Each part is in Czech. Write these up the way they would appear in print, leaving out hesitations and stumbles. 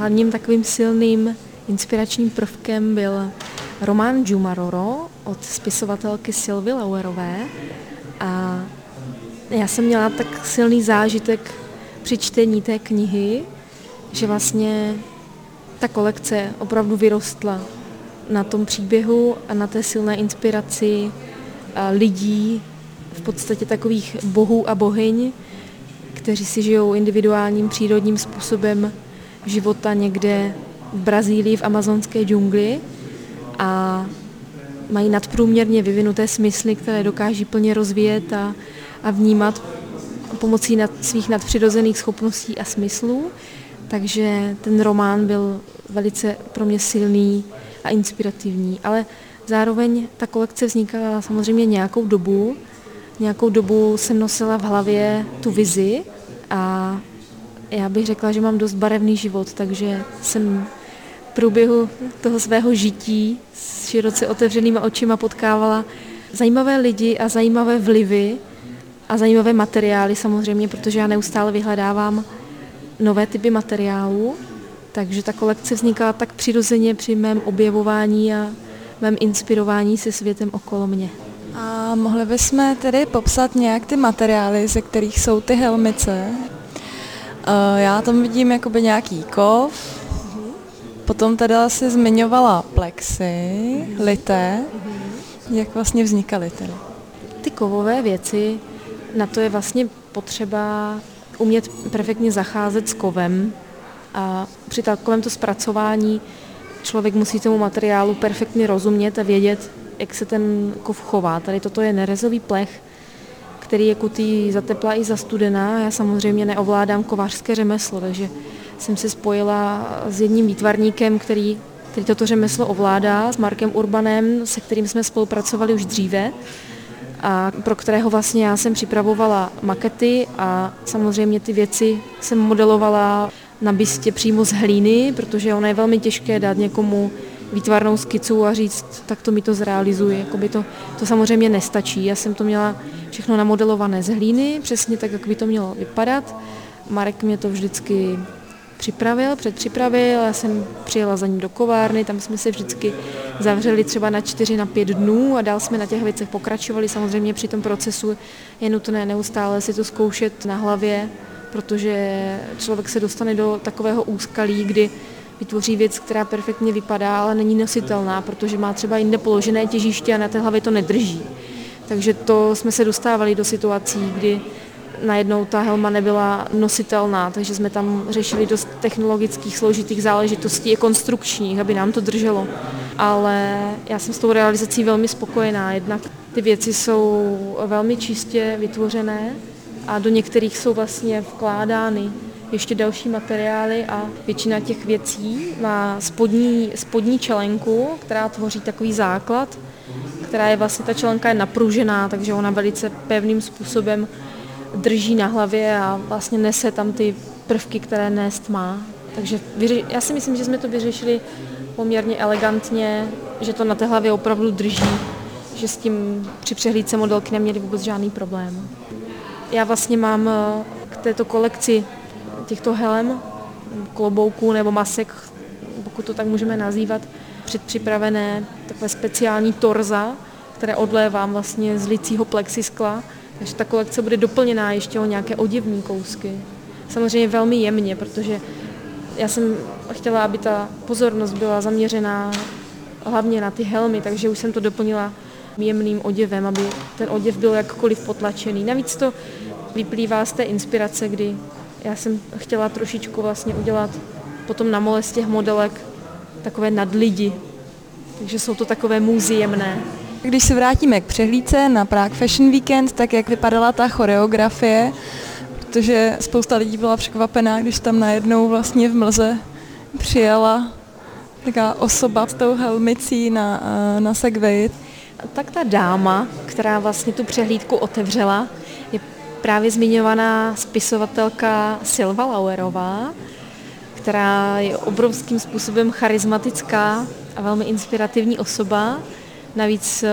hlavním takovým silným inspiračním prvkem byl román Giumaroro od spisovatelky Sylvie Lauerové. A já jsem měla tak silný zážitek při čtení té knihy, že vlastně ta kolekce opravdu vyrostla na tom příběhu a na té silné inspiraci lidí, v podstatě takových bohů a bohyň, kteří si žijou individuálním přírodním způsobem života někde v Brazílii, v amazonské džungli a mají nadprůměrně vyvinuté smysly, které dokáží plně rozvíjet a vnímat pomocí svých nadpřirozených schopností a smyslů. Takže ten román byl velice pro mě silný a inspirativní. Ale zároveň ta kolekce vznikala samozřejmě nějakou dobu. Nějakou dobu jsem nosila v hlavě tu vizi a já bych řekla, že mám dost barevný život, takže jsem v průběhu toho svého žití s široce otevřenýma očima potkávala zajímavé lidi a zajímavé vlivy a zajímavé materiály samozřejmě, protože já neustále vyhledávám nové typy materiálů, takže ta kolekce vznikala tak přirozeně při mém objevování a mém inspirování se světem okolo mě. A mohli bychom tedy popsat nějak ty materiály, ze kterých jsou ty helmice? Já tam vidím jakoby nějaký kov, potom tedy asi zmiňovala plexy, lité. Jak vlastně vznikaly tedy? Ty kovové věci, na to je vlastně potřeba umět perfektně zacházet s kovem a při takovémto zpracování člověk musí tomu materiálu perfektně rozumět a vědět, jak se ten kov chová. Tady toto je nerezový plech, který je kutý za tepla i za studena. Já samozřejmě neovládám kovářské řemeslo, takže jsem se spojila s jedním výtvarníkem, který toto řemeslo ovládá, s Markem Urbanem, se kterým jsme spolupracovali už dříve a pro kterého vlastně já jsem připravovala makety a samozřejmě ty věci jsem modelovala na bystě přímo z hlíny, protože ono je velmi těžké dát někomu výtvarnou skicu a říct, tak to mi to zrealizuje. Jakoby to samozřejmě nestačí. Já jsem to měla všechno namodelované z hlíny, přesně tak, jak by to mělo vypadat. Marek mě to vždycky předpřipravil, já jsem přijela za ním do kovárny, tam jsme se vždycky zavřeli třeba na 4 na 5 dnů a dál jsme na těch věcech pokračovali. Samozřejmě při tom procesu je nutné neustále si to zkoušet na hlavě, protože člověk se dostane do takového úskalí, kdy vytvoří věc, která perfektně vypadá, ale není nositelná, protože má třeba jinde položené těžiště a na té hlavě to nedrží. Takže to jsme se dostávali do situací, kdy najednou ta helma nebyla nositelná, takže jsme tam řešili dost technologických složitých záležitostí i konstrukčních, aby nám to drželo. Ale já jsem s tou realizací velmi spokojená. Jednak ty věci jsou velmi čistě vytvořené a do některých jsou vlastně vkládány ještě další materiály a většina těch věcí má spodní čelenku, která tvoří takový základ, která je vlastně, ta čelenka je napružená, takže ona velice pevným způsobem drží na hlavě a vlastně nese tam ty prvky, které nést má. Takže já si myslím, že jsme to vyřešili poměrně elegantně, že to na té hlavě opravdu drží, že s tím při přehlídce modelky neměli vůbec žádný problém. Já vlastně mám k této kolekci těchto helem, klobouků nebo masek, pokud to tak můžeme nazývat, předpřipravené takové speciální torza, které odlévám vlastně z licího plexiskla. Takže ta kolekce bude doplněná ještě o nějaké oděvní kousky. Samozřejmě velmi jemně, protože já jsem chtěla, aby ta pozornost byla zaměřená hlavně na ty helmy, takže už jsem to doplnila jemným oděvem, aby ten oděv byl jakkoliv potlačený. Navíc to vyplývá z té inspirace, kdy já jsem chtěla trošičku vlastně udělat potom na mole z těch modelek takové nadlidi. Takže jsou to takové muziemné. Když se vrátíme k přehlídce na Prague Fashion Weekend, tak jak vypadala ta choreografie, protože spousta lidí byla překvapená, když tam najednou vlastně v mlze přijela taková osoba s tou helmicí na segwayi. Tak ta dáma, která vlastně tu přehlídku otevřela, je právě zmiňovaná spisovatelka Sylvia Lauerová, která je obrovským způsobem charismatická a velmi inspirativní osoba. Navíc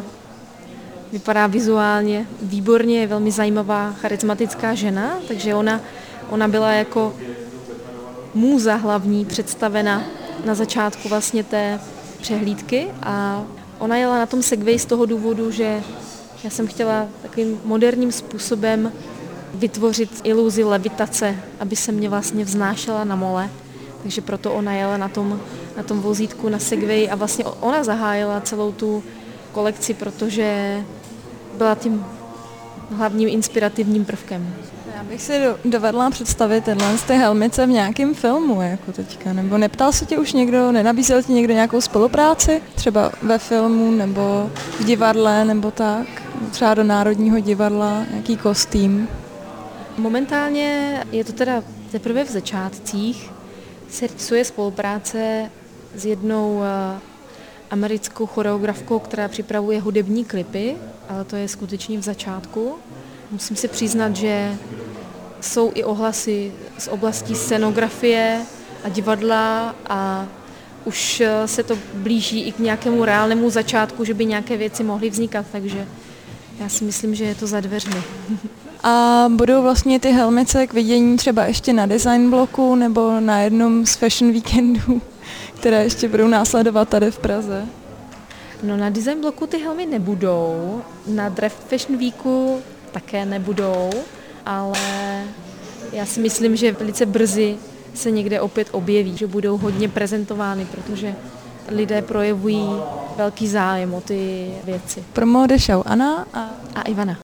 vypadá vizuálně výborně, je velmi zajímavá, charismatická žena, takže ona byla jako můza hlavní představena na začátku vlastně té přehlídky a ona jela na tom segway z toho důvodu, že já jsem chtěla takovým moderním způsobem vytvořit iluzi levitace, aby se mě vlastně vznášela na mole. Takže proto ona jela na tom vozítku na segway a vlastně ona zahájila celou tu kolekci, protože byla tím hlavním inspirativním prvkem. Já bych si dovedla představit ty helmice v nějakém filmu, jako teďka, nebo neptal se tě už někdo, nenabízel ti někdo nějakou spolupráci, třeba ve filmu, nebo v divadle, nebo tak, třeba do Národního divadla, nějaký kostým? Momentálně je to teda teprve v začátcích, se rýsuje spolupráce s jednou americkou choreografkou, která připravuje hudební klipy, ale to je skutečně v začátku. Musím si přiznat, že jsou i ohlasy z oblastí scenografie a divadla a už se to blíží i k nějakému reálnému začátku, že by nějaké věci mohly vznikat, takže já si myslím, že je to za dveřmi. A budou vlastně ty helmice k vidění třeba ještě na design bloku nebo na jednom z fashion weekendů, které ještě budou následovat tady v Praze? No na design bloku ty helmy nebudou, na Draft Fashion Weeku také nebudou, ale já si myslím, že velice brzy se někde opět objeví, že budou hodně prezentovány, protože lidé projevují velký zájem o ty věci. Pro Mode Show Anna a Ivana.